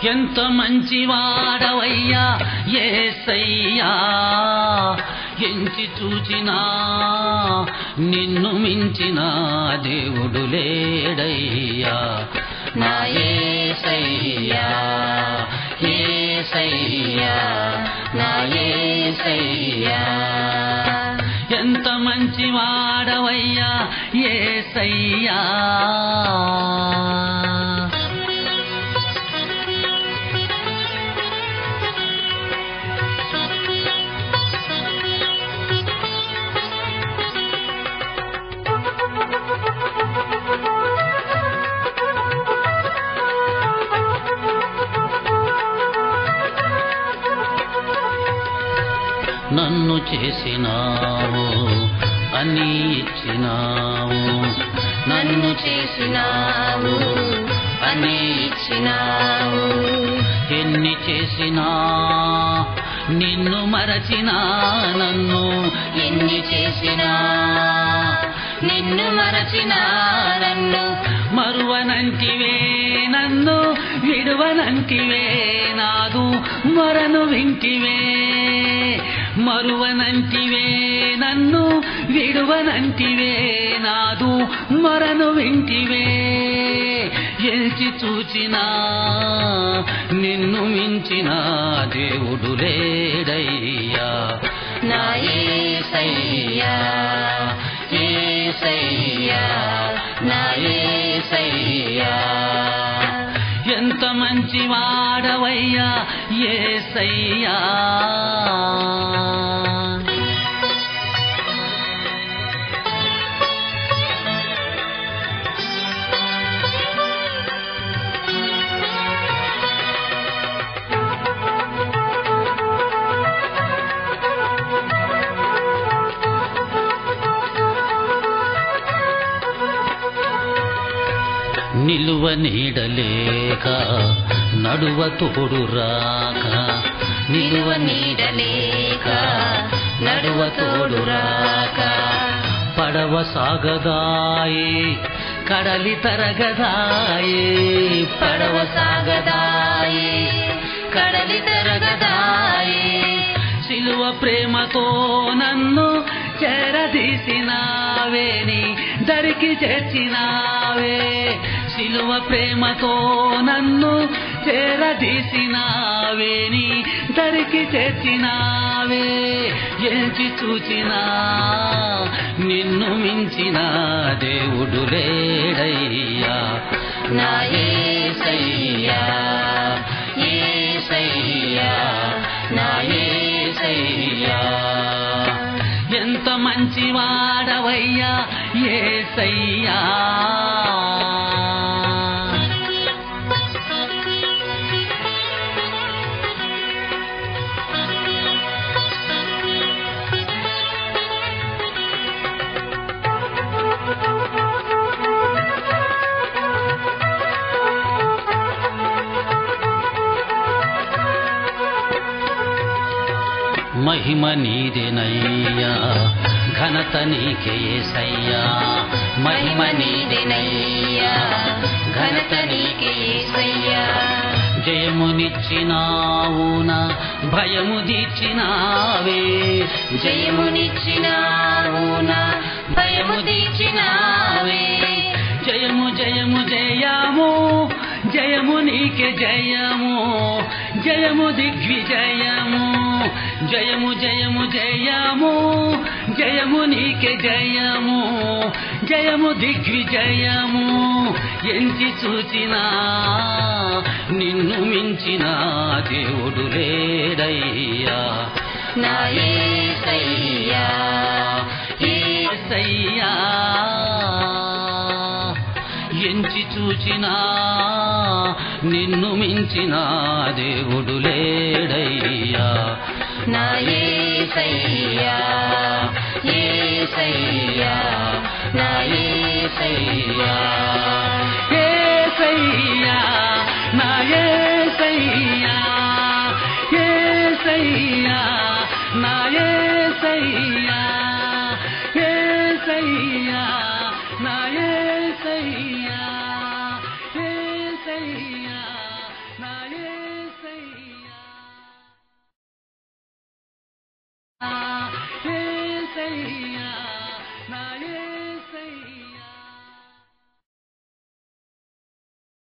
ఎంత మంచివాడవయ్యా యేసయ్యా, ఎంచి చూచినా నిన్ను మించిన దేవుడు లేడయ్యా. నా యేసయ్యా యేసయ్యా నా యేసయ్యా, ఎంత మంచివాడవయ్యా యేసయ్యా. నన్ను చేసినావు అని ఇచ్చినావు, నన్ను చేసినావు అని ఇచ్చినావు. ఎన్ని చేసినా నిన్ను మరచినా, నన్ను ఎన్ని చేసినా నిన్ను మరచినా, నన్ను మరువనంటివే, నన్ను విడువనంటివే, నాదు మరను వింటివే. మరువనంటివే, నన్ను విడువనంటివే, నాదు మరను వింటివే. ఎంచి చూచినా నిన్ను మించిన దేవుడు లేడయ్యా. నా యేసయ్యా యేసయ్యా నా యేసయ్యా, ఎంత మంచివాడవయ్యా యేసయ్యా. నిలువ నీడలేక నడువ తోడు రాక, నిలువ నీడలేక నడువ తోడు రాక, పడవ సాగదాయే కడలి తరగదాయే, పడవ సాగదాయే కడలి తరగదాయే. సిలువ ప్రేమతో నన్ను చేరదీసినావే, నీ దరికి చేర్చినావే. సిలువ ప్రేమతో నన్ను చేరదీసినావే, నీ దరికి చేర్చినావే. ఎంచి చూచినా నిన్ను మించిన దేవుడు లేడయ్యా. నా యేసయ్యా యేసయ్యా నా యేసయ్యా, ఎంత మంచివాడవయ్యా యేసయ్యా. మహిమ నీదేనయ్యా, ఘనత నీకే యేసయ్యా. మహిమ నీదేనయ్యా, ఘనత నీకే యేసయ్యా. జయమునిచ్చినావు నా భయము దీర్చినావే, జయమునిచ్చినావు నా భయము దీర్చినావే. జయము జయము జయము జయము నీకే జయము, జయము దిగ్విజయము. జయము జయము జయము జయము నీకే జయము, జయము దిగ్విజయము. ఎంచి చూచినా నిన్ను మించిన దేవుడు లేడయ్యా. నా యేసయ్యా యేసయ్యా, ఎంచి చూచినా నిన్ను మించిన దేవుడు లేడయ్యా. నా యేసయ్యా యేసయ్యా నా యేసయ్యా, యేసయ్యా నా యేసయ్యా, యేసయ్యా నా యేసయ్యా, యేసయ్యా నా యేసయ్యా, యేసయ్యా నా యేసయ్యా. యేసయ్యా నా యేసయ్యా